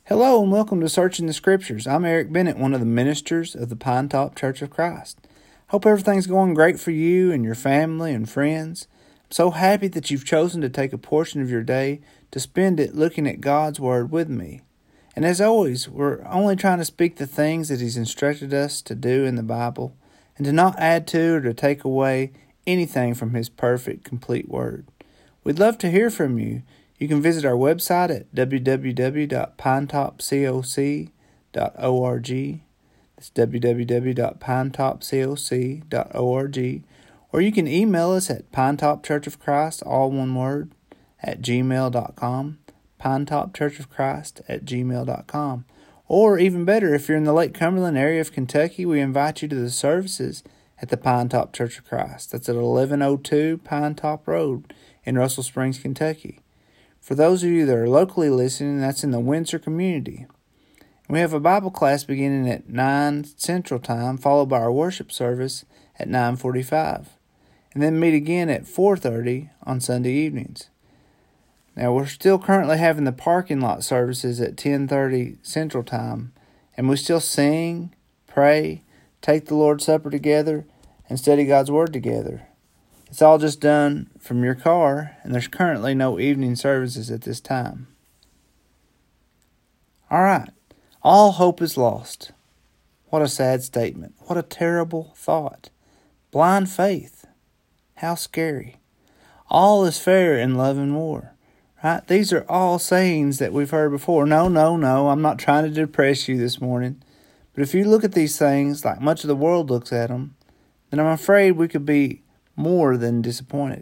Hello and welcome to Searching the Scriptures. I'm Eric Bennett, one of the ministers of the Pine Top Church of Christ. Hope everything's going great for you and your family and friends. I'm so happy that you've chosen to take a portion of your day to spend it looking at God's Word with me. And as always, we're only trying to speak the things that He's instructed us to do in the Bible and to not add to or to take away anything from His perfect, complete Word. We'd love to hear from you. You can visit our website at www.pinetopcoc.org. That's www.pinetopcoc.org. Or you can email us at pinetopchurchofchrist, all one word, at gmail.com. pinetopchurchofchrist@gmail.com. Or even better, if you're in the Lake Cumberland area of Kentucky, we invite you to the services at the Pine Top Church of Christ. That's at 1102 Pine Top Road in Russell Springs, Kentucky. For those of you that are locally listening, that's in the Windsor community. We have a Bible class beginning at 9 Central Time, followed by our worship service at 9:45, and then meet again at 4:30 on Sunday evenings. Now, we're still currently having the parking lot services at 10:30 Central Time, and we still sing, pray, take the Lord's Supper together, and study God's Word together. It's all just done from your car, and there's currently no evening services at this time. All right. All hope is lost. What a sad statement. What a terrible thought. Blind faith. How scary. All is fair in love and war. Right? These are all sayings that we've heard before. No. I'm not trying to depress you this morning. But if you look at these things like much of the world looks at them, then I'm afraid we could be more than disappointed.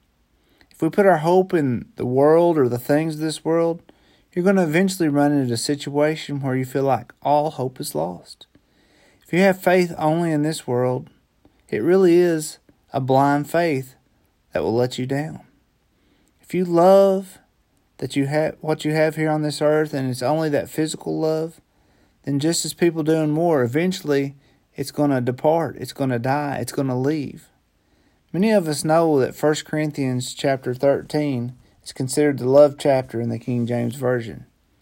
If we put our hope in the world or the things of this world, you're going to eventually run into a situation where you feel like all hope is lost. If you have faith only in this world, it really is a blind faith that will let you down. If you love that you have what you have here on this earth and it's only that physical love, then just as people doing more, eventually it's going to depart, it's going to die, it's going to leave. Many of us know that 1 Corinthians chapter 13 is considered the love chapter in the King James Version.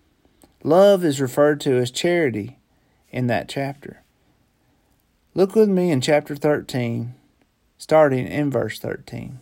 Love is referred to as charity in that chapter. Look with me in chapter 13, starting in verse 13.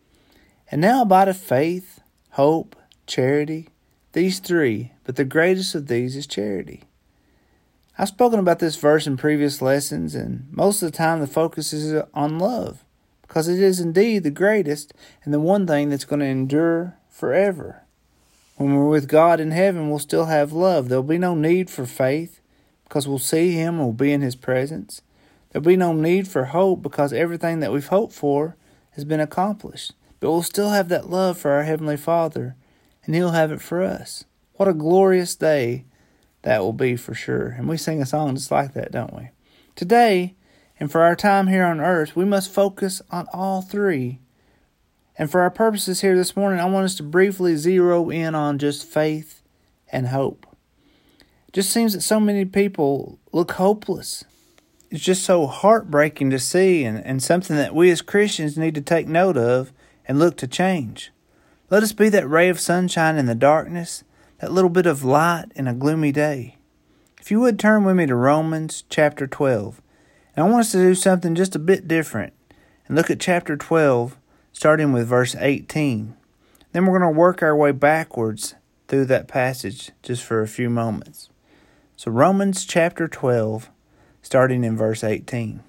And now abideth faith, hope, charity, these three, but the greatest of these is charity. I've spoken about this verse in previous lessons, and most of the time the focus is on love, because it is indeed the greatest and the one thing that's going to endure forever. When we're with God in heaven, we'll still have love. There'll be no need for faith because we'll see Him and we'll be in His presence. There'll be no need for hope because everything that we've hoped for has been accomplished. But we'll still have that love for our Heavenly Father, and He'll have it for us. What a glorious day that will be for sure. And we sing a song just like that, don't we? Today, and for our time here on earth, we must focus on all three. And for our purposes here this morning, I want us to briefly zero in on just faith and hope. It just seems that so many people look hopeless. It's just so heartbreaking to see and something that we as Christians need to take note of and look to change. Let us be that ray of sunshine in the darkness, that little bit of light in a gloomy day. If you would turn with me to Romans chapter 12. And I want us to do something just a bit different and look at chapter 12, starting with verse 18. Then we're going to work our way backwards through that passage just for a few moments. So Romans chapter 12, starting in verse 18.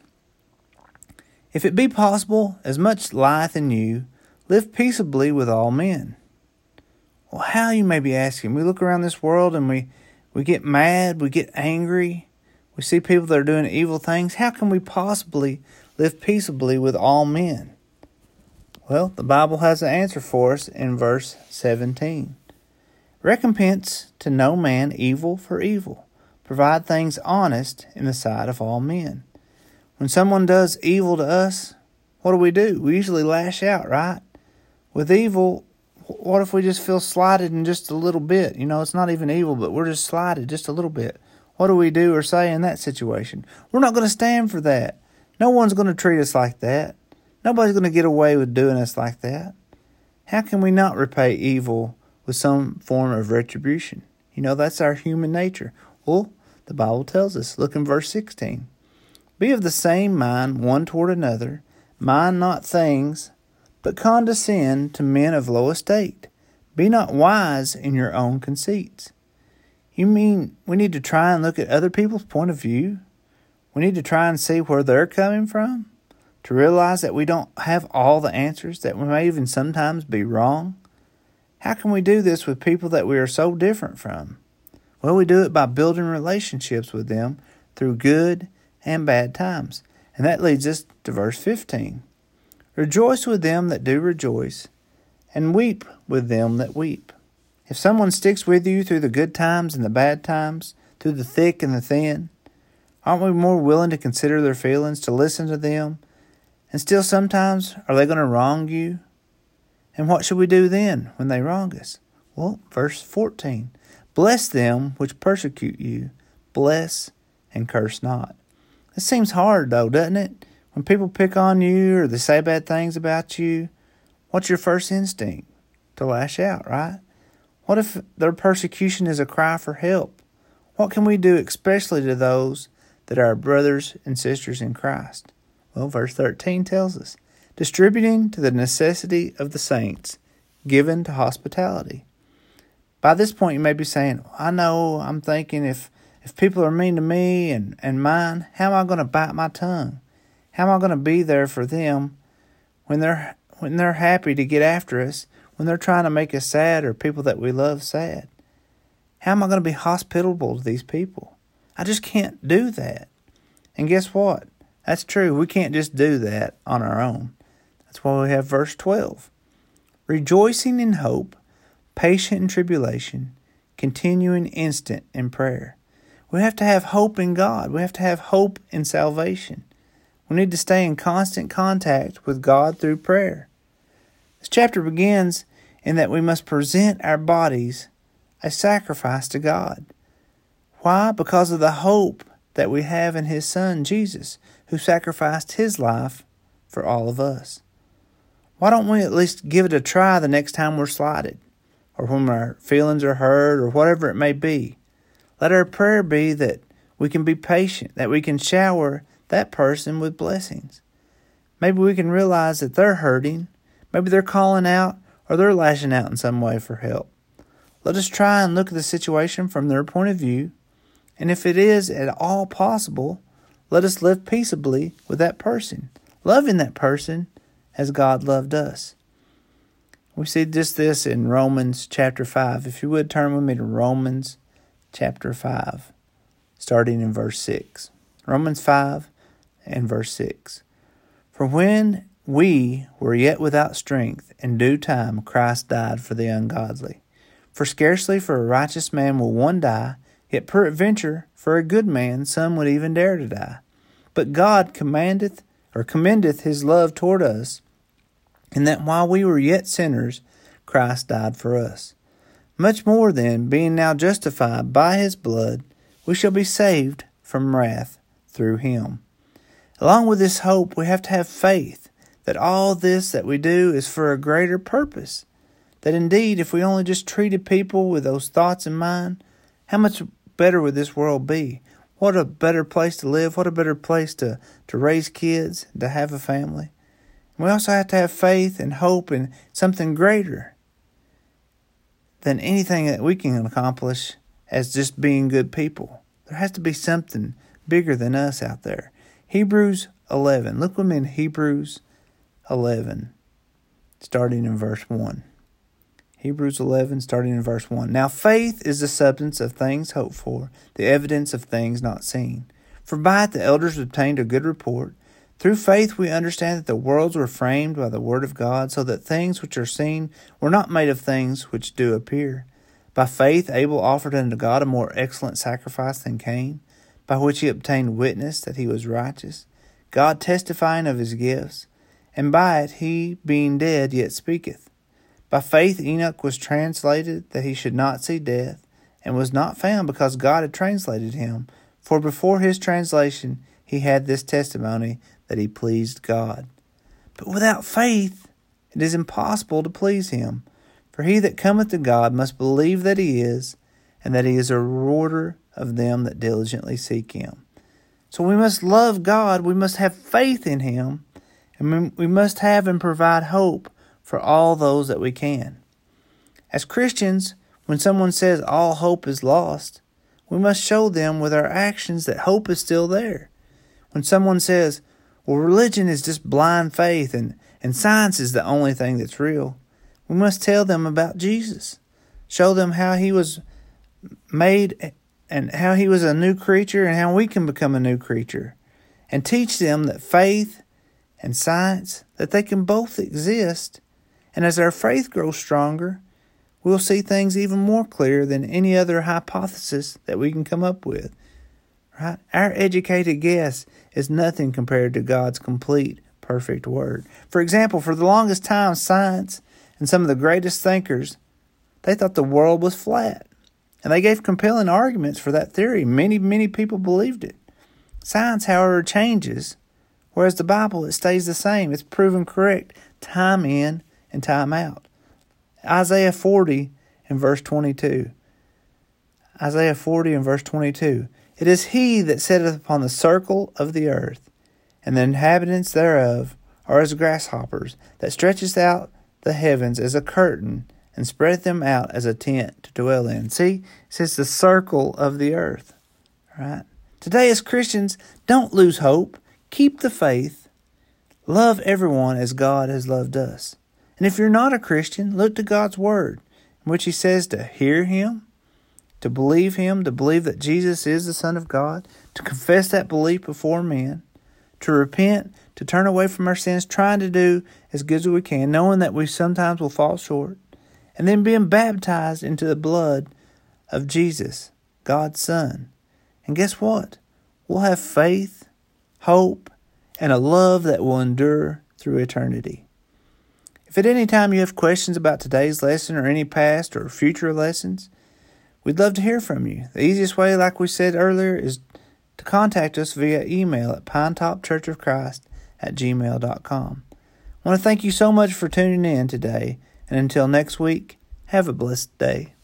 If it be possible, as much lieth in you, live peaceably with all men. Well, how, you may be asking? We look around this world and we get mad, we get angry. We see people that are doing evil things. How can we possibly live peaceably with all men? Well, the Bible has an answer for us in verse 17. Recompense to no man evil for evil. Provide things honest in the sight of all men. When someone does evil to us, what do? We usually lash out, right? With evil, what if we just feel slighted in just a little bit? It's not even evil, but we're just slighted just a little bit. What do we do or say in that situation? We're not going to stand for that. No one's going to treat us like that. Nobody's going to get away with doing us like that. How can we not repay evil with some form of retribution? That's our human nature. Well, the Bible tells us, look in verse 16. Be of the same mind one toward another, mind not things, but condescend to men of low estate. Be not wise in your own conceits. You mean we need to try and look at other people's point of view? We need to try and see where they're coming from? To realize that we don't have all the answers, that we may even sometimes be wrong? How can we do this with people that we are so different from? Well, we do it by building relationships with them through good and bad times. And that leads us to verse 15. Rejoice with them that do rejoice, and weep with them that weep. If someone sticks with you through the good times and the bad times, through the thick and the thin, aren't we more willing to consider their feelings, to listen to them? And still sometimes, are they going to wrong you? And what should we do then when they wrong us? Well, verse 14. Bless them which persecute you. Bless and curse not. It seems hard though, doesn't it? When people pick on you or they say bad things about you, what's your first instinct? To lash out, right? What if their persecution is a cry for help? What can we do especially to those that are our brothers and sisters in Christ? Well, verse 13 tells us, distributing to the necessity of the saints, given to hospitality. By this point you may be saying, I'm thinking if people are mean to me and mine, how am I going to bite my tongue? How am I going to be there for them when they're happy to get after us, when they're trying to make us sad or people that we love sad? How am I going to be hospitable to these people? I just can't do that. And guess what? That's true. We can't just do that on our own. That's why we have verse 12. Rejoicing in hope, patient in tribulation, continuing instant in prayer. We have to have hope in God. We have to have hope in salvation. We need to stay in constant contact with God through prayer. This chapter begins in that we must present our bodies a sacrifice to God. Why? Because of the hope that we have in His Son, Jesus, who sacrificed His life for all of us. Why don't we at least give it a try the next time we're slighted, or when our feelings are hurt, or whatever it may be? Let our prayer be that we can be patient, that we can shower that person with blessings. Maybe we can realize that they're hurting. Maybe they're calling out or they're lashing out in some way for help. Let us try and look at the situation from their point of view. And if it is at all possible, let us live peaceably with that person, loving that person as God loved us. We see just this in Romans chapter 5. If you would turn with me to Romans chapter 5, starting in verse 6. Romans 5 and verse 6. For when we were yet without strength, in due time Christ died for the ungodly. For scarcely for a righteous man will one die, yet peradventure for a good man some would even dare to die. But God commendeth His love toward us, in that while we were yet sinners, Christ died for us. Much more then, being now justified by His blood, we shall be saved from wrath through Him. Along with this hope, we have to have faith that all this that we do is for a greater purpose. That indeed, if we only just treated people with those thoughts in mind, how much better would this world be? What a better place to live. What a better place to raise kids, to have a family. We also have to have faith and hope in something greater than anything that we can accomplish as just being good people. There has to be something bigger than us out there. Hebrews 11. Look with me in Hebrews 11, starting in verse 1. Hebrews 11, starting in verse 1. Now faith is the substance of things hoped for, the evidence of things not seen. For by it the elders obtained a good report. Through faith we understand that the worlds were framed by the word of God, so that things which are seen were not made of things which do appear. By faith Abel offered unto God a more excellent sacrifice than Cain, by which he obtained witness that he was righteous, God testifying of his gifts, and by it he, being dead, yet speaketh. By faith Enoch was translated that he should not see death, and was not found because God had translated him. For before his translation he had this testimony, that he pleased God. But without faith it is impossible to please him. For he that cometh to God must believe that he is, and that He is a rewarder of them that diligently seek Him. So we must love God, we must have faith in Him, and we must have and provide hope for all those that we can. As Christians, when someone says all hope is lost, we must show them with our actions that hope is still there. When someone says, well, religion is just blind faith and science is the only thing that's real, we must tell them about Jesus. Show them how He was made and how He was a new creature and how we can become a new creature. And teach them that faith and science, that they can both exist. And as our faith grows stronger, we'll see things even more clear than any other hypothesis that we can come up with. Right? Our educated guess is nothing compared to God's complete, perfect Word. For example, for the longest time, science and some of the greatest thinkers, they thought the world was flat. And they gave compelling arguments for that theory. Many people believed it. Science, however, changes, whereas the Bible, it stays the same. It's proven correct time in and time out. Isaiah 40 and verse 22. Isaiah 40 and verse 22. It is He that sitteth upon the circle of the earth, and the inhabitants thereof are as grasshoppers, that stretcheth out the heavens as a curtain, and spreadeth them out as a tent to dwell in. See, it says the circle of the earth. Right? Today as Christians, don't lose hope. Keep the faith. Love everyone as God has loved us. And if you're not a Christian, look to God's Word, in which He says to hear Him, to believe Him, to believe that Jesus is the Son of God, to confess that belief before men, to repent, to turn away from our sins, trying to do as good as we can, knowing that we sometimes will fall short, and then being baptized into the blood of Jesus, God's Son. And guess what? We'll have faith, hope, and a love that will endure through eternity. If at any time you have questions about today's lesson or any past or future lessons, we'd love to hear from you. The easiest way, like we said earlier, is to contact us via email at pinetopchurchofchrist@gmail.com. I want to thank you so much for tuning in today, and until next week, have a blessed day.